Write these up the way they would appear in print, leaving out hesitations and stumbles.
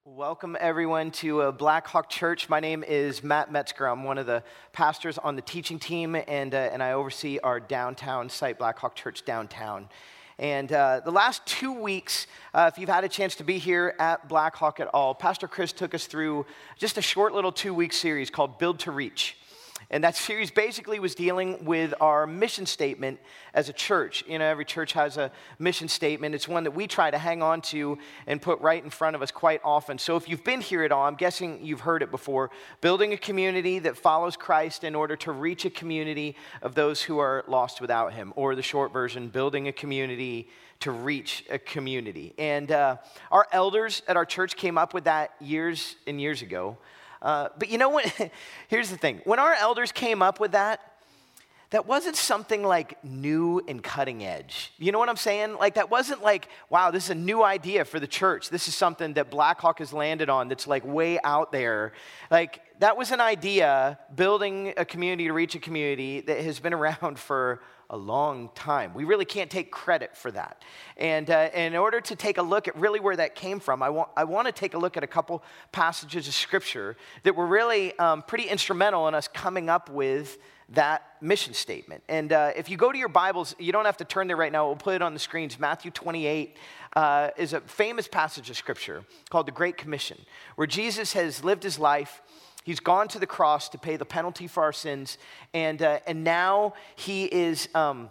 Welcome, everyone, to Black Hawk Church. My name is Matt Metzger. I'm one of the pastors on the teaching team, and I oversee our downtown site, Black Hawk Church Downtown. And the last 2 weeks, if you've had a chance to be here at Black Hawk at all, Pastor Chris took us through just a short little 2-week series called Build to Reach. And that series basically was dealing with our mission statement as a church. You know, every church has a mission statement. It's one that we try to hang on to and put right in front of us quite often. So if you've been here at all, I'm guessing you've heard it before. Building a community that follows Christ in order to reach a community of those who are lost without him. Or the short version, building a community to reach a community. And our elders at our church came up with that years and years ago. But you know what? Here's the thing. When our elders came up with that wasn't something like new and cutting edge. You know what I'm saying? Like that wasn't like, wow, this is a new idea for the church. This is something that Black Hawk has landed on that's like way out there. Like that was an idea, building a community to reach a community that has been around for a long time. We really can't take credit for that. And in order to take a look at really where that came from, I want to take a look at a couple passages of Scripture that were really pretty instrumental in us coming up with that mission statement. And if you go to your Bibles, you don't have to turn there right now. We'll put it on the screens. Matthew 28 is a famous passage of Scripture called the Great Commission, where Jesus has lived his life. He's gone to the cross to pay the penalty for our sins, and now he's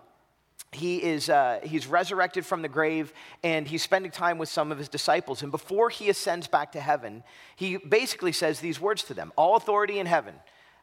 resurrected from the grave, and he's spending time with some of his disciples. And before he ascends back to heaven, he basically says these words to them: "All authority in heaven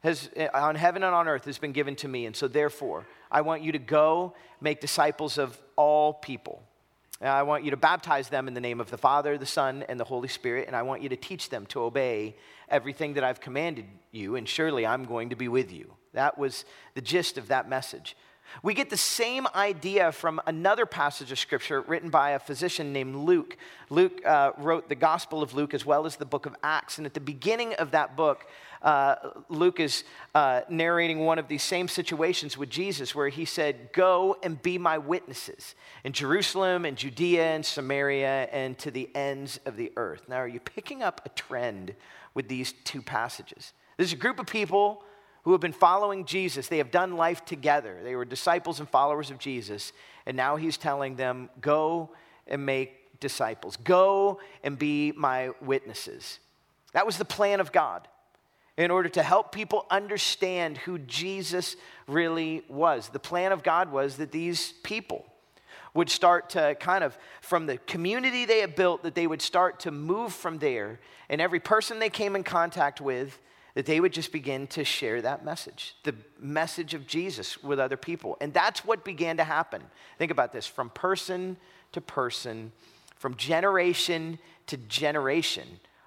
on heaven and on earth has been given to me, and so therefore I want you to go make disciples of all people. I want you to baptize them in the name of the Father, the Son, and the Holy Spirit, and I want you to teach them to obey everything that I've commanded you, and surely I'm going to be with you." That was the gist of that message. We get the same idea from another passage of Scripture written by a physician named Luke. Luke wrote the Gospel of Luke as well as the book of Acts, and at the beginning of that book, Luke is narrating one of these same situations with Jesus where he said, "Go and be my witnesses in Jerusalem and Judea and Samaria and to the ends of the earth." Now, are you picking up a trend with these two passages? There's a group of people who have been following Jesus. They have done life together. They were disciples and followers of Jesus, and now he's telling them, go and make disciples. Go and be my witnesses. That was the plan of God, in order to help people understand who Jesus really was. The plan of God was that these people would start to kind of, from the community they had built, that they would start to move from there, and every person they came in contact with, that they would just begin to share that message, the message of Jesus with other people. And that's what began to happen. Think about this, from person to person, from generation to generation.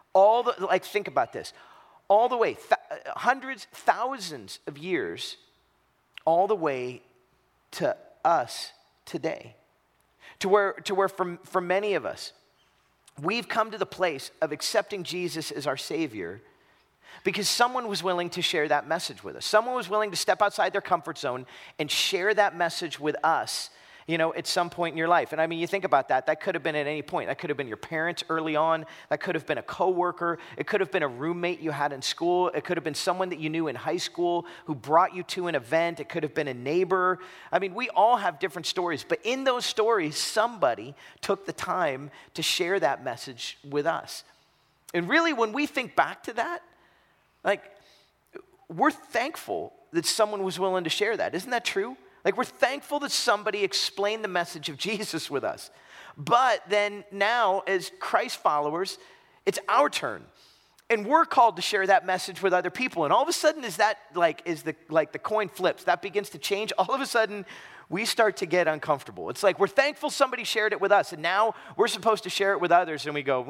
Think about this. All the way, hundreds, thousands of years, all the way to us today. To where for many of us, we've come to the place of accepting Jesus as our Savior because someone was willing to share that message with us. Someone was willing to step outside their comfort zone and share that message with us, you know, at some point in your life. And I mean, you think about that. That could have been at any point. That could have been your parents early on. That could have been a coworker. It could have been a roommate you had in school. It could have been someone that you knew in high school who brought you to an event. It could have been a neighbor. I mean, we all have different stories. But in those stories, somebody took the time to share that message with us. And really, when we think back to that, like, we're thankful that someone was willing to share that. Isn't that true? Like, we're thankful that somebody explained the message of Jesus with us. But then now, as Christ followers, it's our turn. And we're called to share that message with other people. And all of a sudden, as that, the coin flips, that begins to change, all of a sudden, we start to get uncomfortable. It's like we're thankful somebody shared it with us, and now we're supposed to share it with others, and we go,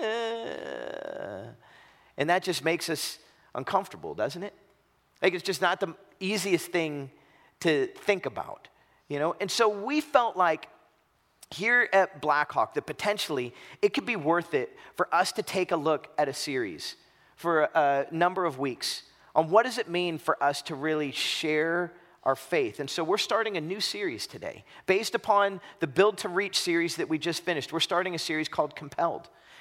and that just makes us uncomfortable, doesn't it? Like, it's just not the easiest thing to think about, you know? And so we felt like here at Black Hawk that potentially it could be worth it for us to take a look at a series for a number of weeks on what does it mean for us to really share our faith. And so we're starting a new series today based upon the Build to Reach series that we just finished. We're starting a series called Compelled.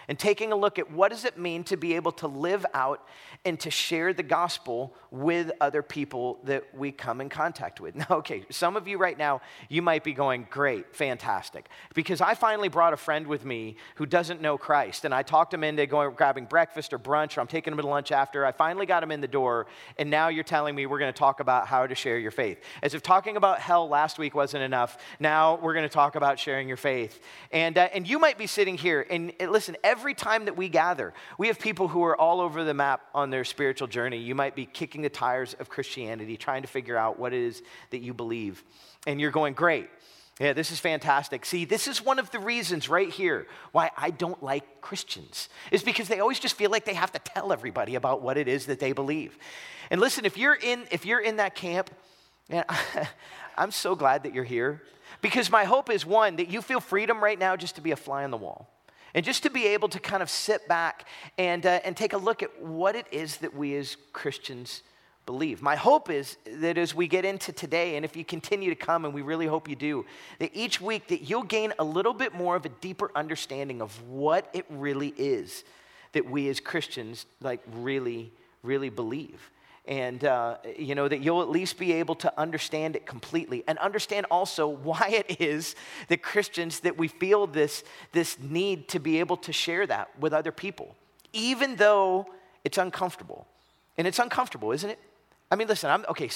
and taking a look at what does it mean to be able to live out and to share the gospel with other people that we come in contact with. Now, okay, some of you right now, you might be going, great, fantastic, because I finally brought a friend with me who doesn't know Christ, and I talked him into grabbing breakfast or brunch, or I'm taking him to lunch after. I finally got him in the door, and now you're telling me we're going to talk about how to share your faith. As if talking about hell last week wasn't enough, now we're going to talk about sharing your faith. And you might be sitting here, and listen, every time that we gather, we have people who are all over the map on their spiritual journey. You might be kicking the tires of Christianity, trying to figure out what it is that you believe. And you're going, great. Yeah, this is fantastic. See, this is one of the reasons right here why I don't like Christians, is because they always just feel like they have to tell everybody about what it is that they believe. And listen, if you're in that camp, man, I'm so glad that you're here, because my hope is, one, that you feel freedom right now just to be a fly on the wall. And just to be able to kind of sit back and take a look at what it is that we as Christians believe. My hope is that as we get into today, and if you continue to come, and we really hope you do, that each week that you'll gain a little bit more of a deeper understanding of what it really is that we as Christians really, really believe. And, that you'll at least be able to understand it completely, and understand also why it is that Christians, that we feel this need to be able to share that with other people, even though it's uncomfortable. And it's uncomfortable, isn't it? I mean, listen,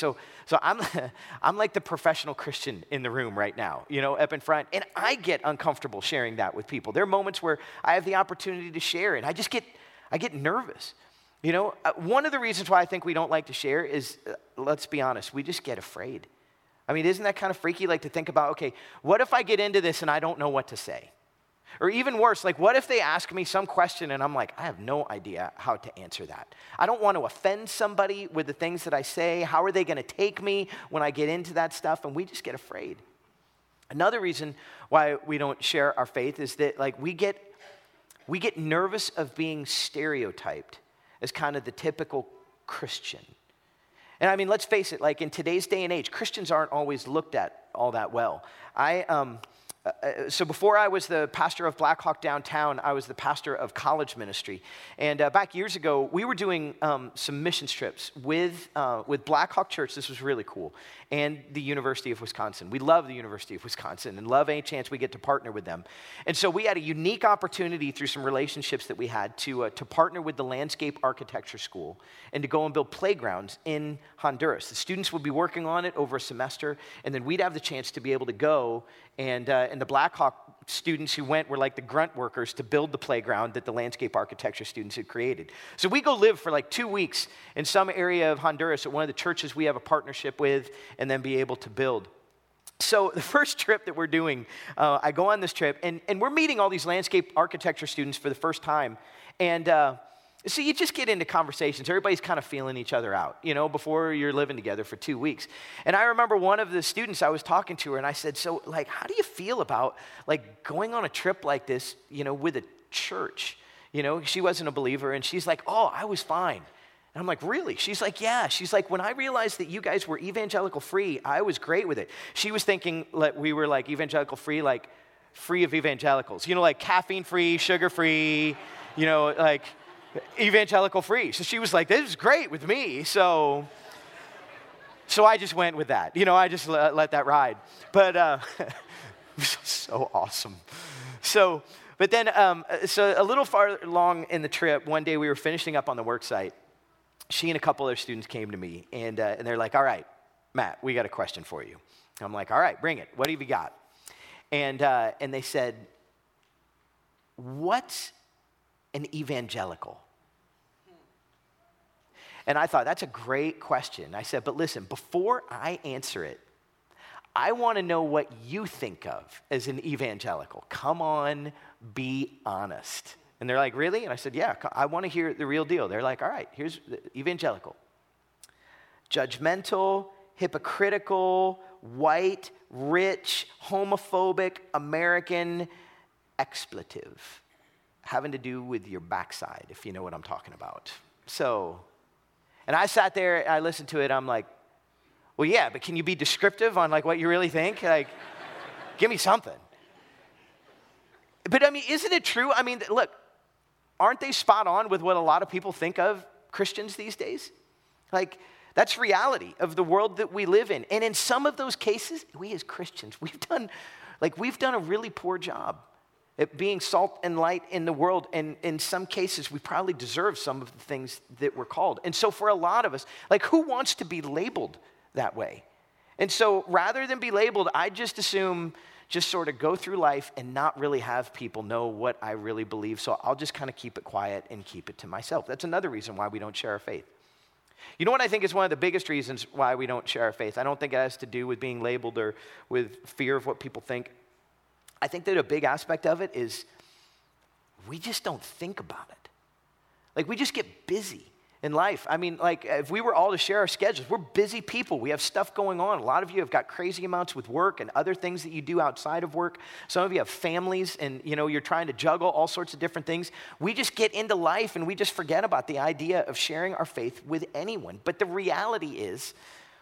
I'm like the professional Christian in the room right now, up in front, and I get uncomfortable sharing that with people. There are moments where I have the opportunity to share, and I get nervous. One of the reasons why I think we don't like to share is, let's be honest, we just get afraid. I mean, isn't that kind of freaky, to think about, okay, what if I get into this and I don't know what to say? Or even worse, what if they ask me some question and I'm like, I have no idea how to answer that. I don't want to offend somebody with the things that I say. How are they going to take me when I get into that stuff? And we just get afraid. Another reason why we don't share our faith is that, we get nervous of being stereotyped as kind of the typical Christian. And I mean, let's face it, in today's day and age, Christians aren't always looked at all that well. So before I was the pastor of Blackhawk Downtown, I was the pastor of college ministry. And back years ago, we were doing some mission trips with Blackhawk Church. This was really cool. And the University of Wisconsin. We love the University of Wisconsin and love any chance we get to partner with them. And so we had a unique opportunity through some relationships that we had to partner with the Landscape Architecture School and to go and build playgrounds in Honduras. The students would be working on it over a semester, and then we'd have the chance to be able to go and the Blackhawk students who went were like the grunt workers to build the playground that the landscape architecture students had created. So we go live for 2 weeks in some area of Honduras at one of the churches we have a partnership with, and then be able to build. So the first trip that we're doing, I go on this trip, and we're meeting all these landscape architecture students for the first time. And so you just get into conversations. Everybody's kind of feeling each other out, before you're living together for 2 weeks. And I remember one of the students, I was talking to her, and I said, so, how do you feel about, going on a trip like this, with a church? She wasn't a believer, and she's like, oh, I was fine. And I'm like, really? She's like, yeah. She's like, when I realized that you guys were evangelical free, I was great with it. She was thinking we were evangelical free, free of evangelicals. Caffeine free, sugar free, evangelical free. So she was like, this is great with me. So I just went with that. I just let that ride. But it was so awesome. But then a little far along in the trip, one day we were finishing up on the work site. She and a couple other students came to me, and they're like, all right, Matt, we got a question for you. I'm like, all right, bring it. What have you got? And they said, what's an evangelical? And I thought, that's a great question. I said, but listen, before I answer it, I want to know what you think of as an evangelical. Come on, be honest. And they're like, really? And I said, yeah, I want to hear the real deal. They're like, all right, here's the evangelical. Judgmental, hypocritical, white, rich, homophobic, American, expletive. Having to do with your backside, if you know what I'm talking about. And I sat there, and I listened to it, I'm like, well, yeah, but can you be descriptive on what you really think? Give me something. But I mean, isn't it true? I mean, look, aren't they spot on with what a lot of people think of Christians these days? Like, that's reality of the world that we live in. And in some of those cases, we as Christians, we've done a really poor job at being salt and light in the world. And in some cases, we probably deserve some of the things that we're called. And so for a lot of us, like, who wants to be labeled that way? And so rather than be labeled, I just assume just sort of go through life and not really have people know what I really believe. So I'll just kind of keep it quiet and keep it to myself. That's another reason why we don't share our faith. You know what I think is one of the biggest reasons why we don't share our faith? I don't think it has to do with being labeled or with fear of what people think. I think that a big aspect of it is we just don't think about it. Like, we just get busy in life. I mean, like, if we were all to share our schedules, we're busy people. We have stuff going on. A lot of you have got crazy amounts with work and other things that you do outside of work. Some of you have families and, you're trying to juggle all sorts of different things. We just get into life and we just forget about the idea of sharing our faith with anyone. But the reality is,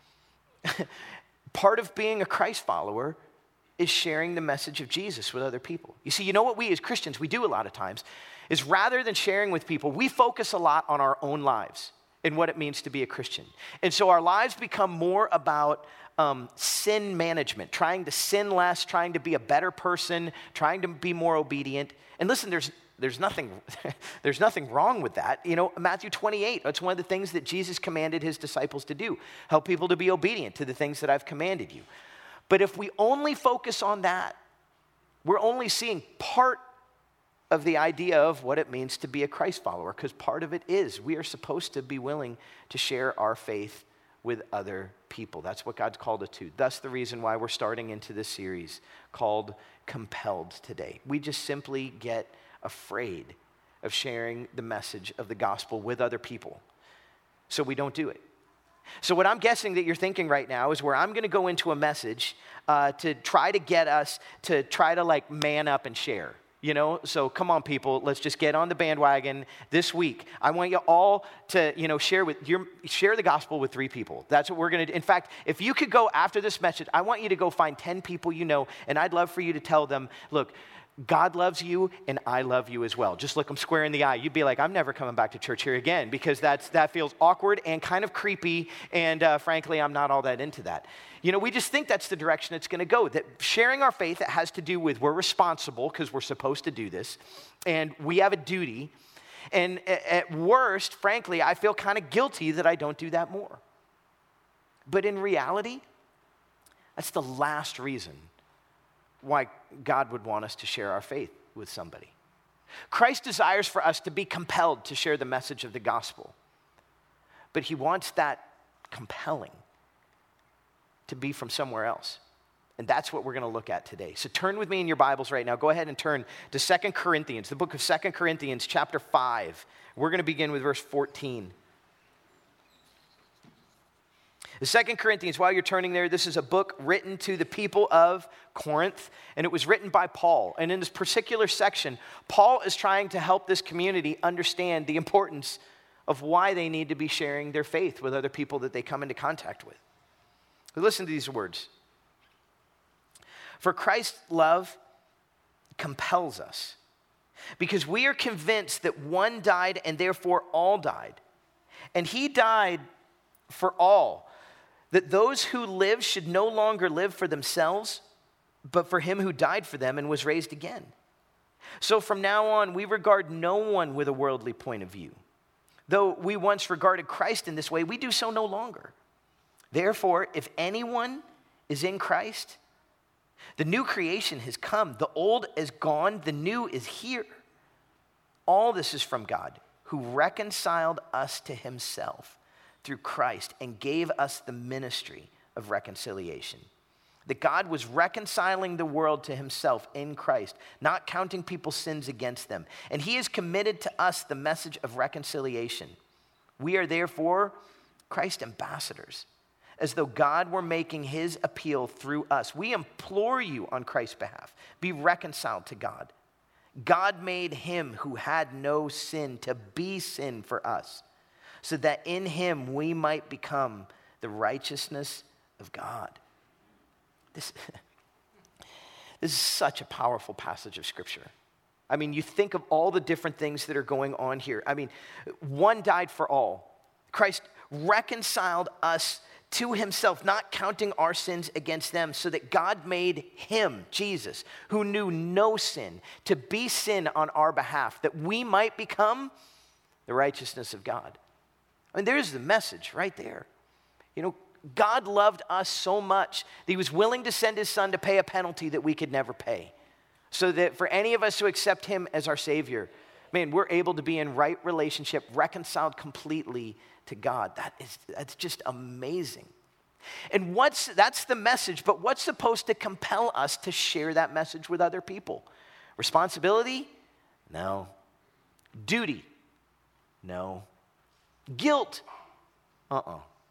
part of being a Christ follower is sharing the message of Jesus with other people. You see, what we as Christians, we do a lot of times, is rather than sharing with people, we focus a lot on our own lives and what it means to be a Christian. And so our lives become more about sin management, trying to sin less, trying to be a better person, trying to be more obedient. And listen, there's nothing wrong with that. Matthew 28, that's one of the things that Jesus commanded his disciples to do. Help people to be obedient to the things that I've commanded you. But if we only focus on that, we're only seeing part of the idea of what it means to be a Christ follower, because part of it is we are supposed to be willing to share our faith with other people. That's what God's called us to. That's the reason why we're starting into this series called Compelled today. We just simply get afraid of sharing the message of the gospel with other people, so we don't do it. So what I'm guessing that you're thinking right now is where I'm going to go into a message to try to get us to try to like man up and share. So come on, people, let's just get on the bandwagon this week. I want you all to, share the gospel with 3 people. That's what we're going to do. In fact, if you could go after this message, I want you to go find 10 people and I'd love for you to tell them, look, God loves you and I love you as well. Just look them square in the eye. You'd be like, I'm never coming back to church here again, because that feels awkward and kind of creepy, and frankly, I'm not all that into that. We just think that's the direction it's going to go, that sharing our faith, it has to do with we're responsible because we're supposed to do this, and we have a duty, and at worst, frankly, I feel kind of guilty that I don't do that more. But in reality, that's the last reason why God would want us to share our faith with somebody. Christ desires for us to be compelled to share the message of the gospel, but he wants that compelling to be from somewhere else. And that's what we're going to look at today. So turn with me in your Bibles right now. Go ahead and turn to 2 Corinthians, the book of 2 Corinthians, chapter 5. We're going to begin with verse 14. The 2 Corinthians, while you're turning there, this is a book written to the people of Corinth, and it was written by Paul. And in this particular section, Paul is trying to help this community understand the importance of why they need to be sharing their faith with other people that they come into contact with. But listen to these words. For Christ's love compels us, because we are convinced that one died and therefore all died. And he died for all, that those who live should no longer live for themselves, but for him who died for them and was raised again. So from now on, we regard no one with a worldly point of view. Though we once regarded Christ in this way, we do so no longer. Therefore, if anyone is in Christ, the new creation has come. The old is gone, the new is here. All this is from God, who reconciled us to himself through Christ and gave us the ministry of reconciliation. That God was reconciling the world to himself in Christ, not counting people's sins against them. And he has committed to us the message of reconciliation. We are therefore Christ's ambassadors, as though God were making his appeal through us. We implore you on Christ's behalf, be reconciled to God. God made him who had no sin to be sin for us, so that in him we might become the righteousness of God. This is such a powerful passage of Scripture. I mean, you think of all the different things that are going on here. I mean, one died for all. Christ reconciled us to himself, not counting our sins against them, so that God made him, Jesus, who knew no sin, to be sin on our behalf, that we might become the righteousness of God. I mean, there's the message right there. You know, God loved us so much that he was willing to send his son to pay a penalty that we could never pay. So that for any of us who accept him as our Savior, man, we're able to be in right relationship, reconciled completely to God. That's just amazing. And that's the message, but what's supposed to compel us to share that message with other people? Responsibility? No. Duty? No. Guilt? It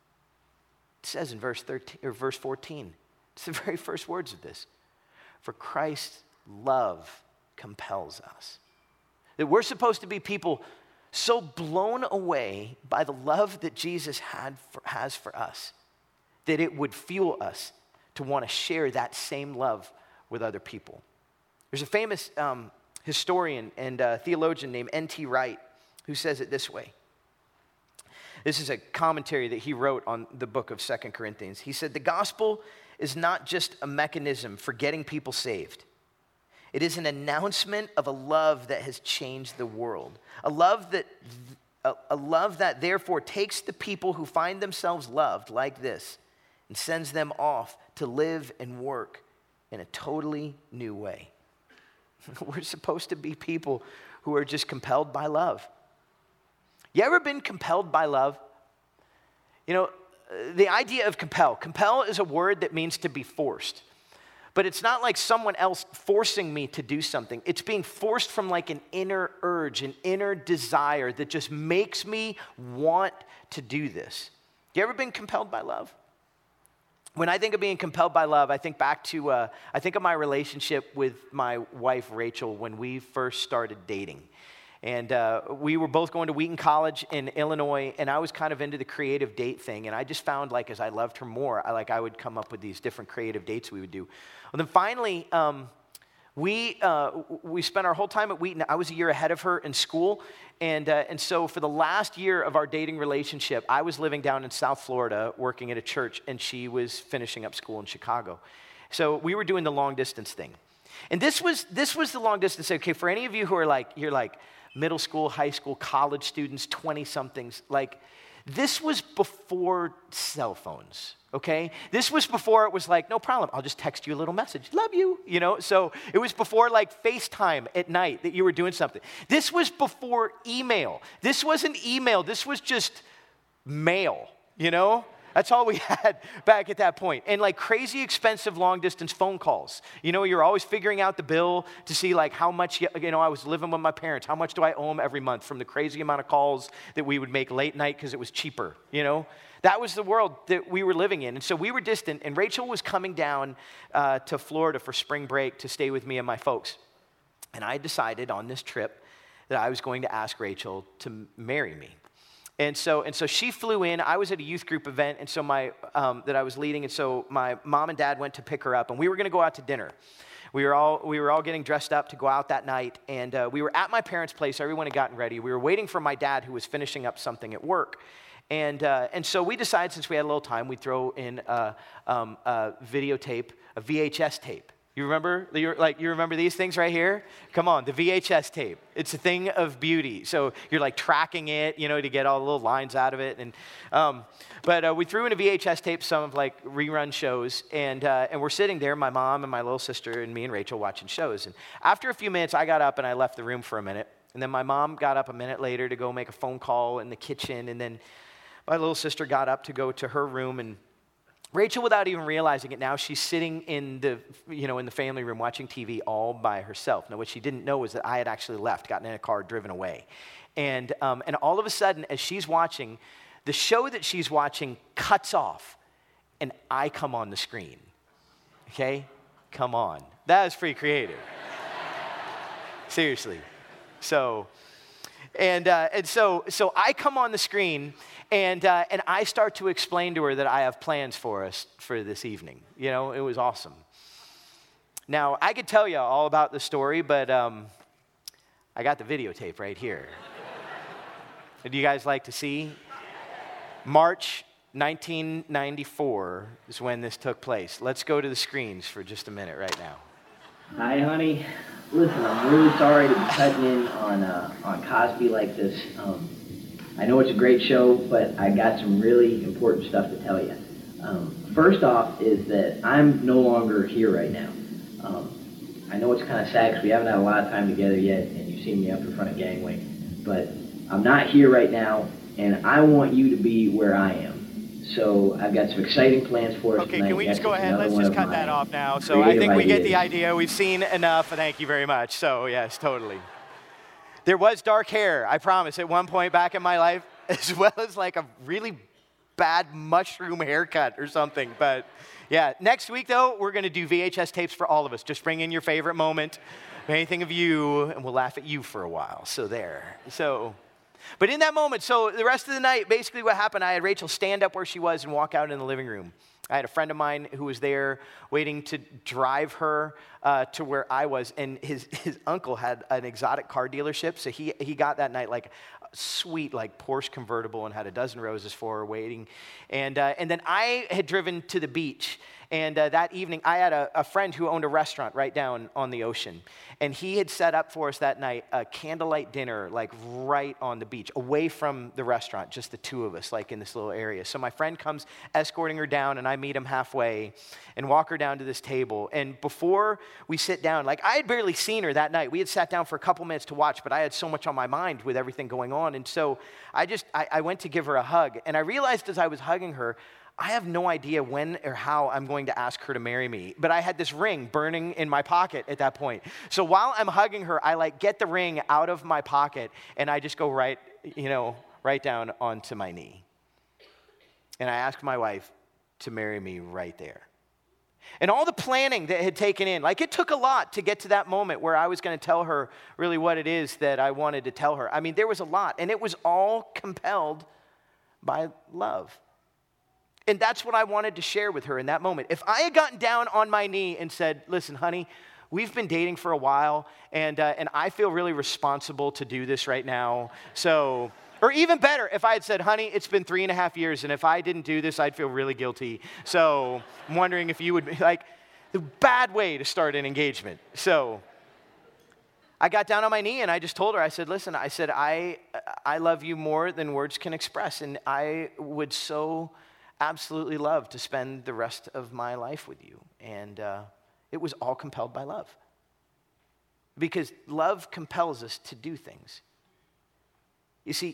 says in verse 14, it's the very first words of this. For Christ's love compels us. That we're supposed to be people so blown away by the love that Jesus has for us that it would fuel us to want to share that same love with other people. There's a famous historian and theologian named N.T. Wright who says it this way. This is a commentary that he wrote on the book of 2 Corinthians. He said, the gospel is not just a mechanism for getting people saved. It is an announcement of a love that has changed the world. A love that therefore takes the people who find themselves loved like this and sends them off to live and work in a totally new way. We're supposed to be people who are just compelled by love. You ever been compelled by love? You know, the idea of compel is a word that means to be forced. But it's not like someone else forcing me to do something. It's being forced from like an inner urge, an inner desire that just makes me want to do this. You ever been compelled by love? When I think of being compelled by love, I think back to, I think of my relationship with my wife, Rachel, when we first started dating. And we were both going to Wheaton College in Illinois, and I was kind of into the creative date thing. And I just found, like, as I loved her more, I would come up with these different creative dates we would do. Well, then finally, we spent our whole time at Wheaton. I was a year ahead of her in school. And so for the last year of our dating relationship, I was living down in South Florida working at a church, and she was finishing up school in Chicago. So we were doing the long distance thing. And this was the long distance. Okay, for any of you who are like, you're like middle school, high school, college students, 20-somethings, like this was before cell phones, okay? This was before it was like, no problem, I'll just text you a little message, love you, you know? So it was before like FaceTime at night that you were doing something. This was before email. This wasn't email, this was just mail, you know? That's all we had back at that point. And like crazy expensive long distance phone calls. You know, you're always figuring out the bill to see like how much, you know, I was living with my parents. How much do I owe them every month from the crazy amount of calls that we would make late night because it was cheaper, you know? That was the world that we were living in. And so we were distant, and Rachel was coming down to Florida for spring break to stay with me and my folks. And I decided on this trip that I was going to ask Rachel to marry me. And so she flew in. I was at a youth group event, and so that I was leading, and so my mom and dad went to pick her up, and we were going to go out to dinner. We were all getting dressed up to go out that night, and we were at my parents' place. Everyone had gotten ready. We were waiting for my dad, who was finishing up something at work, and so we decided, since we had a little time, we'd throw in a videotape, a VHS tape. You remember? You remember these things right here? Come on, the VHS tape. It's a thing of beauty. So you're like tracking it, you know, to get all the little lines out of it. And but we threw in a VHS tape, some of like rerun shows, and we're sitting there, my mom and my little sister and me and Rachel watching shows. And after a few minutes, I got up and I left the room for a minute. And then my mom got up a minute later to go make a phone call in the kitchen. And then my little sister got up to go to her room, and Rachel, without even realizing it now, she's sitting in the family room watching TV all by herself. Now, what she didn't know was that I had actually left, gotten in a car, driven away. And all of a sudden, as she's watching, the show that she's watching cuts off, and I come on the screen. Okay? Come on. That is pretty creative. Seriously. So I come on the screen, and I start to explain to her that I have plans for us for this evening. You know, it was awesome. Now, I could tell you all about the story, but I got the videotape right here. Do you guys like to see? March 1994 is when this took place. Let's go to the screens for just a minute right now. Hi, honey. Listen, I'm really sorry to be cutting in on Cosby like this. I know it's a great show, but I got some really important stuff to tell you. First off is that I'm no longer here right now. I know it's kind of sad because we haven't had a lot of time together yet, and you've seen me up in front of Gangway, but I'm not here right now, and I want you to be where I am. So I've got some exciting plans for us tonight. Okay, can we just go ahead? Let's just cut that off now. So I think we get the idea. We've seen enough. Thank you very much. So yes, totally. There was dark hair, I promise, at one point back in my life, as well as like a really bad mushroom haircut or something. But yeah, next week though, we're going to do VHS tapes for all of us. Just bring in your favorite moment, anything of you, and we'll laugh at you for a while. So there. But in that moment, so the rest of the night, basically what happened, I had Rachel stand up where she was and walk out in the living room. I had a friend of mine who was there waiting to drive her to where I was, and his uncle had an exotic car dealership, so he got that night like a sweet like Porsche convertible and had a dozen roses for her waiting. And then I had driven to the beach, and that evening I had a friend who owned a restaurant right down on the ocean, and he had set up for us that night a candlelight dinner like right on the beach, away from the restaurant, just the two of us like in this little area. So my friend comes escorting her down, and I meet him halfway and walk her down to this table. And before we sit down, like I had barely seen her that night. We had sat down for a couple minutes to watch, but I had so much on my mind with everything going on. And so I went to give her a hug, and I realized as I was hugging her, I have no idea when or how I'm going to ask her to marry me, but I had this ring burning in my pocket at that point. So while I'm hugging her, I like get the ring out of my pocket, and I just go right down onto my knee. And I ask my wife to marry me right there. And all the planning that had taken in, like it took a lot to get to that moment where I was going to tell her really what it is that I wanted to tell her. I mean, there was a lot, and it was all compelled by love. And that's what I wanted to share with her in that moment. If I had gotten down on my knee and said, listen, honey, we've been dating for a while, and I feel really responsible to do this right now. So, or even better, if I had said, honey, it's been 3.5 years, and if I didn't do this, I'd feel really guilty. So I'm wondering if you would be like, the bad way to start an engagement. So I got down on my knee, and I just told her, I said, listen, I love you more than words can express, and I would so absolutely love to spend the rest of my life with you. And it was all compelled by love. Because love compels us to do things. You see,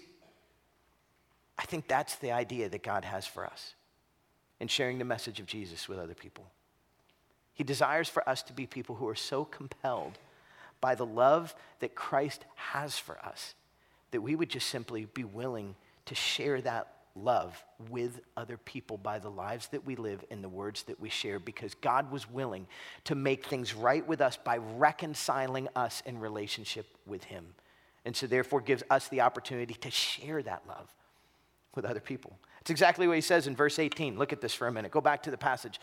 I think that's the idea that God has for us in sharing the message of Jesus with other people. He desires for us to be people who are so compelled by the love that Christ has for us that we would just simply be willing to share that love with other people by the lives that we live and the words that we share, because God was willing to make things right with us by reconciling us in relationship with him. And so therefore gives us the opportunity to share that love with other people. It's exactly what he says in verse 18. Look at this for a minute. Go back to the passage.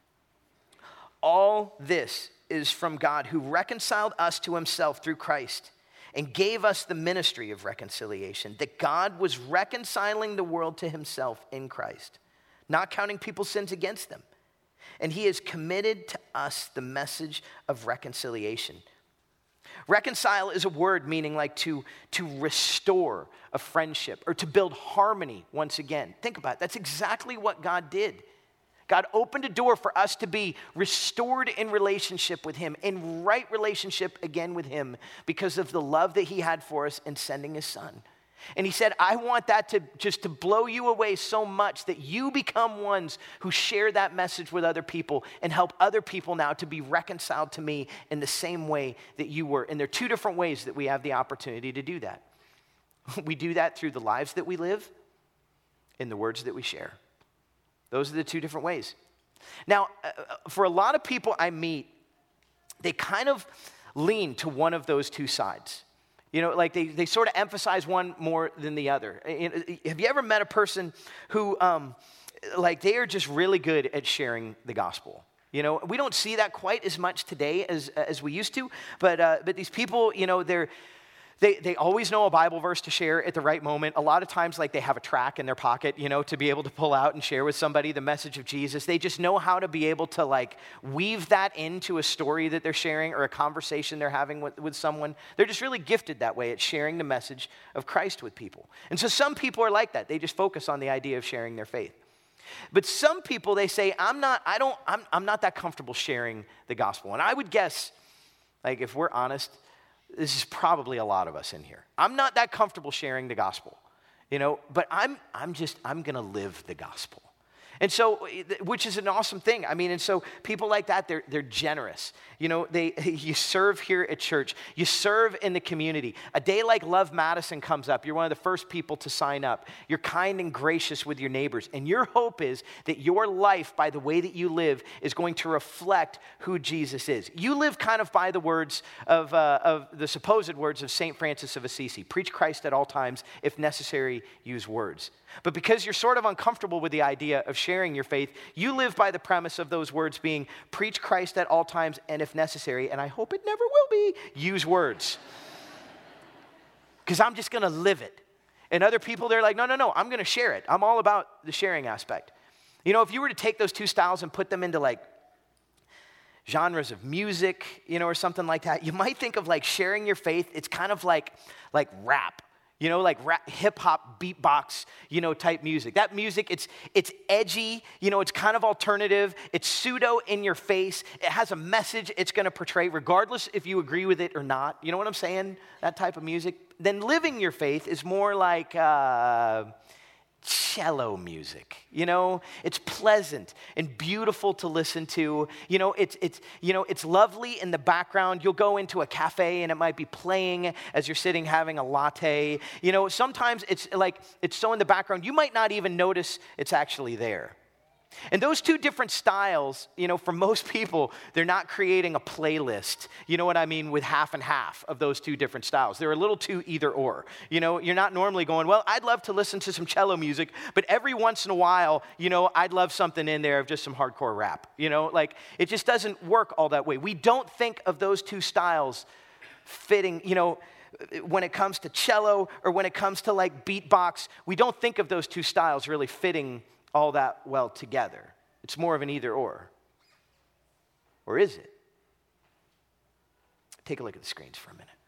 All this is from God, who reconciled us to himself through Christ and gave us the ministry of reconciliation, that God was reconciling the world to himself in Christ, not counting people's sins against them. And he has committed to us the message of reconciliation. Reconcile is a word meaning like to restore a friendship or to build harmony once again. Think about it. That's exactly what God did. God opened a door for us to be restored in relationship with him, in right relationship again with him, because of the love that he had for us in sending his son. And he said, I want that to blow you away so much that you become ones who share that message with other people and help other people now to be reconciled to me in the same way that you were. And there are two different ways that we have the opportunity to do that. We do that through the lives that we live and the words that we share. Those are the two different ways. Now, for a lot of people I meet, they kind of lean to one of those two sides. You know, like they sort of emphasize one more than the other. Have you ever met a person who, like they are just really good at sharing the gospel? You know, we don't see that quite as much today as we used to, but these people, you know, They always know a Bible verse to share at the right moment. A lot of times, like, they have a track in their pocket, to be able to pull out and share with somebody the message of Jesus. They just know how to be able to, like, weave that into a story that they're sharing or a conversation they're having with someone. They're just really gifted that way at sharing the message of Christ with people. And so some people are like that. They just focus on the idea of sharing their faith. But some people, they say, I'm not that comfortable sharing the gospel. And I would guess, like, if we're honest, this is probably a lot of us in here. I'm not that comfortable sharing the gospel, but I'm going to live the gospel. And so, which is an awesome thing. I mean, and so people like that, they're generous. You serve here at church. You serve in the community. A day like Love Madison comes up. You're one of the first people to sign up. You're kind and gracious with your neighbors. And your hope is that your life, by the way that you live, is going to reflect who Jesus is. You live kind of by the words of the supposed words of St. Francis of Assisi. Preach Christ at all times. If necessary, use words. But because you're sort of uncomfortable with the idea of sharing your faith, you live by the premise of those words being, preach Christ at all times, and if necessary, and I hope it never will be, use words. Because I'm just going to live it. And other people, they're like, no, I'm going to share it. I'm all about the sharing aspect. If you were to take those two styles and put them into, like, genres of music, or something like that, you might think of, like, sharing your faith. It's kind of like rap. Like rap, hip-hop, beatbox, type music. That music, it's edgy, it's kind of alternative. It's pseudo in your face. It has a message it's going to portray, regardless if you agree with it or not. You know what I'm saying? That type of music. Then living your faith is more like cello music. It's pleasant and beautiful to listen to. It's lovely in the background. You'll go into a cafe and it might be playing as you're sitting having a latte. Sometimes it's so in the background you might not even notice it's actually there. And those two different styles, for most people, they're not creating a playlist, with half and half of those two different styles. They're a little too either or. You're not normally going, well, I'd love to listen to some cello music, but every once in a while, I'd love something in there of just some hardcore rap. It just doesn't work all that way. We don't think of those two styles fitting, when it comes to cello or when it comes to, like, beatbox, we don't think of those two styles really fitting all that well together. It's more of an either or. Or is it? Take a look at the screens for a minute.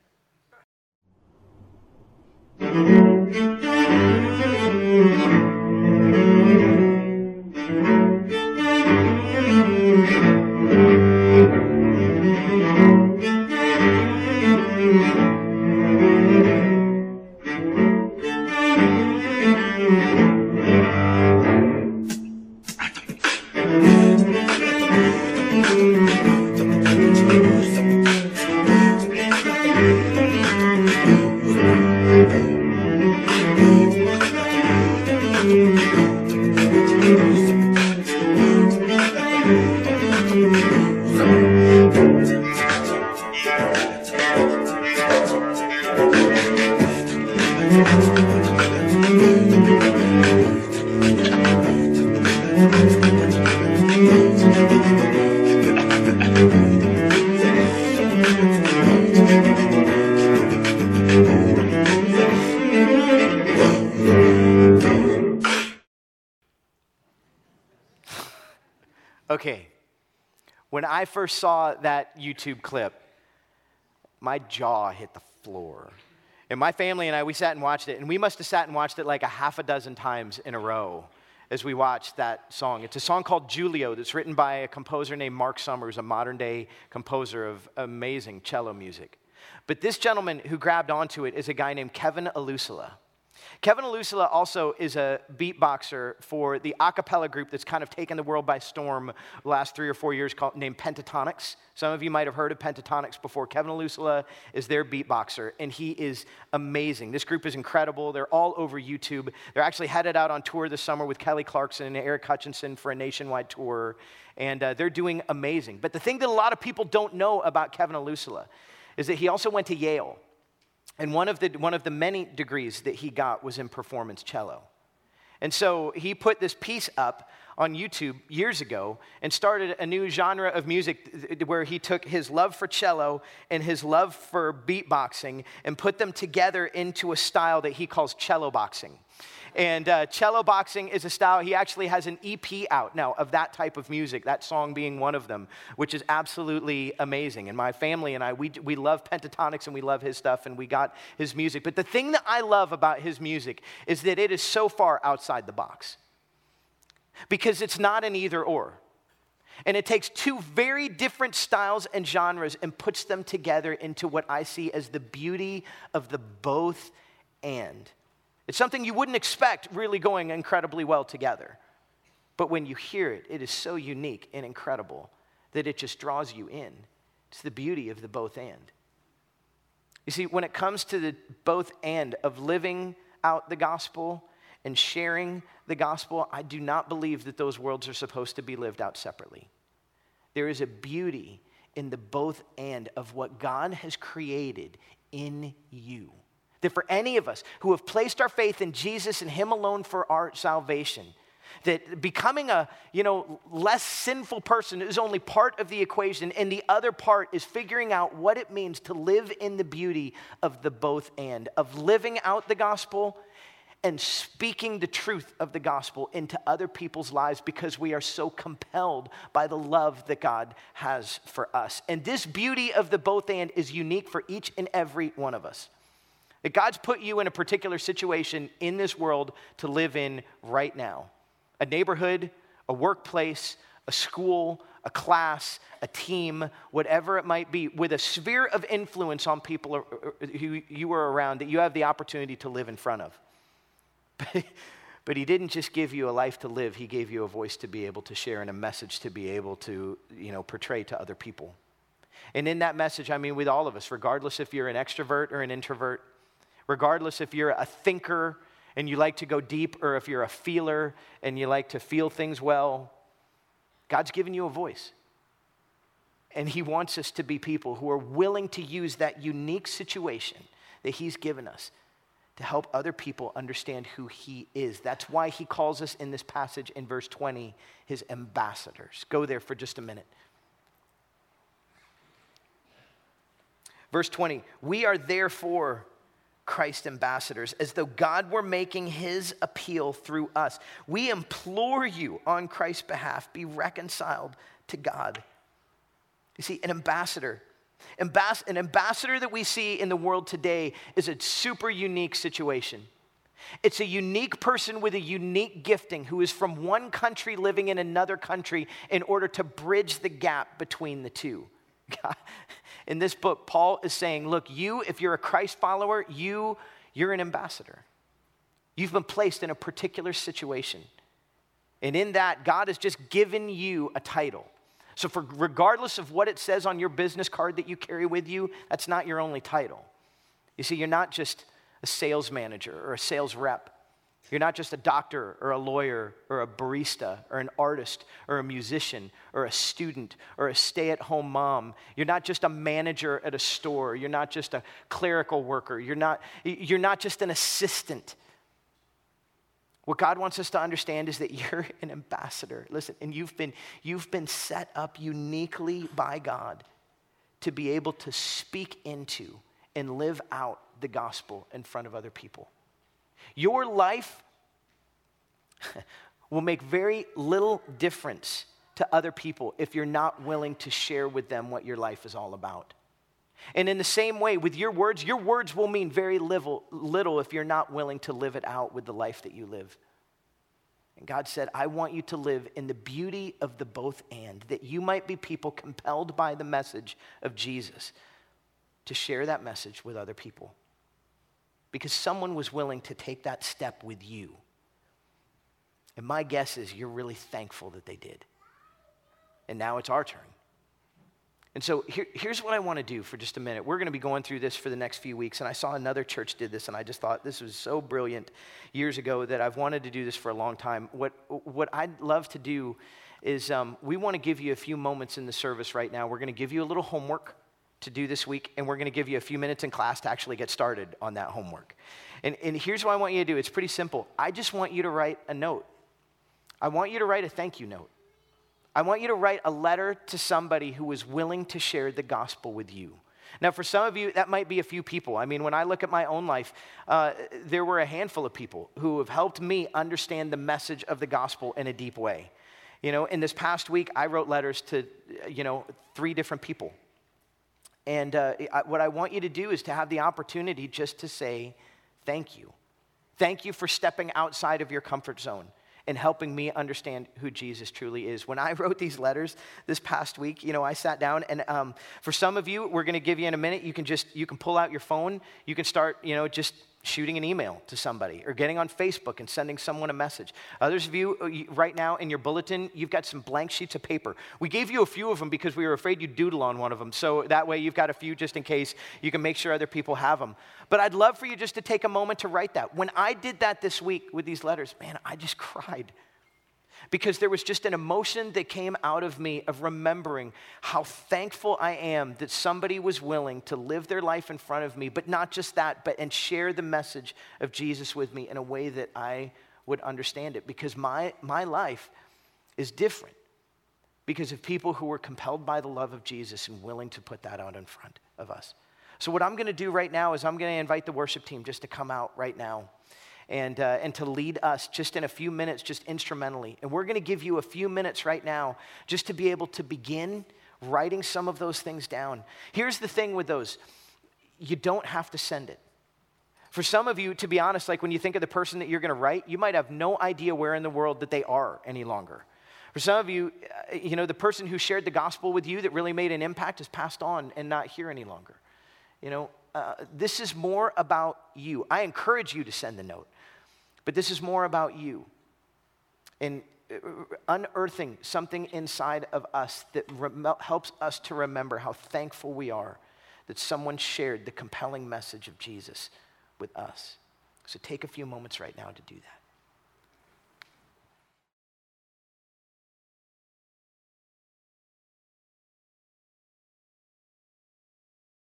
Okay, when I first saw that YouTube clip, my jaw hit the floor. And my family and I, we sat and watched it, and we must have sat and watched it like a half a dozen times in a row as we watched that song. It's a song called Giulio that's written by a composer named Mark Summers, a modern-day composer of amazing cello music. But this gentleman who grabbed onto it is a guy named Kevin Alusula. Kevin Alusula also is a beatboxer for the a cappella group that's kind of taken the world by storm the last 3 or 4 years named Pentatonix. Some of you might have heard of Pentatonix before. Kevin Alusula is their beatboxer, and he is amazing. This group is incredible. They're all over YouTube. They're actually headed out on tour this summer with Kelly Clarkson and Eric Hutchinson for a nationwide tour, and they're doing amazing. But the thing that a lot of people don't know about Kevin Alusula is that he also went to Yale. And one of the many degrees that he got was in performance cello. And so he put this piece up on YouTube years ago and started a new genre of music where he took his love for cello and his love for beatboxing and put them together into a style that he calls cello boxing. And cello boxing is a style, he actually has an EP out now of that type of music, that song being one of them, which is absolutely amazing. And my family and I, we love Pentatonix and we love his stuff and we got his music. But the thing that I love about his music is that it is so far outside the box. Because it's not an either or. And it takes two very different styles and genres and puts them together into what I see as the beauty of the both and. It's something you wouldn't expect really going incredibly well together. But when you hear it, it is so unique and incredible that it just draws you in. It's the beauty of the both and. You see, when it comes to the both and of living out the gospel and sharing the gospel, I do not believe that those worlds are supposed to be lived out separately. There is a beauty in the both and of what God has created in you. That for any of us who have placed our faith in Jesus and Him alone for our salvation, that becoming a less sinful person is only part of the equation, and the other part is figuring out what it means to live in the beauty of the both and, of living out the gospel and speaking the truth of the gospel into other people's lives because we are so compelled by the love that God has for us. And this beauty of the both and is unique for each and every one of us. That God's put you in a particular situation in this world to live in right now. A neighborhood, a workplace, a school, a class, a team, whatever it might be, with a sphere of influence on people who you are around that you have the opportunity to live in front of. But He didn't just give you a life to live. He gave you a voice to be able to share and a message to be able to, portray to other people. And in that message, I mean with all of us, regardless if you're an extrovert or an introvert, regardless if you're a thinker and you like to go deep or if you're a feeler and you like to feel things well, God's given you a voice. And He wants us to be people who are willing to use that unique situation that He's given us to help other people understand who He is. That's why He calls us in this passage in verse 20, His ambassadors. Go there for just a minute. Verse 20, we are therefore Christ's ambassadors, as though God were making His appeal through us. We implore you on Christ's behalf, be reconciled to God. You see, an ambassador that we see in the world today is a super unique situation. It's a unique person with a unique gifting who is from one country living in another country in order to bridge the gap between the two. In this book, Paul is saying, look, if you're a Christ follower, you're an ambassador. You've been placed in a particular situation. And in that, God has just given you a title. So regardless of what it says on your business card that you carry with you, that's not your only title. You see, you're not just a sales manager or a sales rep. You're not just a doctor or a lawyer or a barista or an artist or a musician or a student or a stay-at-home mom. You're not just a manager at a store. You're not just a clerical worker. You're not just an assistant. What God wants us to understand is that you're an ambassador. Listen, and you've been set up uniquely by God to be able to speak into and live out the gospel in front of other people. Your life will make very little difference to other people if you're not willing to share with them what your life is all about. And in the same way, with your words will mean very little if you're not willing to live it out with the life that you live. And God said, I want you to live in the beauty of the both and, that you might be people compelled by the message of Jesus to share that message with other people. Because someone was willing to take that step with you. And my guess is you're really thankful that they did. And now it's our turn. And so here's what I want to do for just a minute. We're going to be going through this for the next few weeks. And I saw another church did this, and I just thought this was so brilliant years ago that I've wanted to do this for a long time. What I'd love to do is we want to give you a few moments in the service right now. We're going to give you a little homework. to do this week, and we're going to give you a few minutes in class to actually get started on that homework. And here's what I want you to do. It's pretty simple. I just want you to write a note. I want you to write a thank you note. I want you to write a letter to somebody who was willing to share the gospel with you. Now, for some of you, that might be a few people. I mean, when I look at my own life, there were a handful of people who have helped me understand the message of the gospel in a deep way. You know, in this past week, I wrote letters to, 3 different people. And what I want you to do is to have the opportunity just to say thank you. Thank you for stepping outside of your comfort zone and helping me understand who Jesus truly is. When I wrote these letters this past week, I sat down, and for some of you, we're going to give you in a minute, you can pull out your phone, you can start, just shooting an email to somebody or getting on Facebook and sending someone a message. Others of you, right now in your bulletin, you've got some blank sheets of paper. We gave you a few of them because we were afraid you'd doodle on one of them. So that way you've got a few just in case you can make sure other people have them. But I'd love for you just to take a moment to write that. When I did that this week with these letters, man, I just cried. Because there was just an emotion that came out of me of remembering how thankful I am that somebody was willing to live their life in front of me, but not just that, and share the message of Jesus with me in a way that I would understand it. Because my life is different because of people who were compelled by the love of Jesus and willing to put that out in front of us. So what I'm going to do right now is I'm going to invite the worship team just to come out right now. And to lead us just in a few minutes, just instrumentally. And we're going to give you a few minutes right now just to be able to begin writing some of those things down. Here's the thing with those. You don't have to send it. For some of you, to be honest, like when you think of the person that you're going to write, you might have no idea where in the world that they are any longer. For some of you, the person who shared the gospel with you that really made an impact has passed on and not here any longer. This is more about you. I encourage you to send the note. But this is more about you and unearthing something inside of us that helps us to remember how thankful we are that someone shared the compelling message of Jesus with us. So take a few moments right now to do that.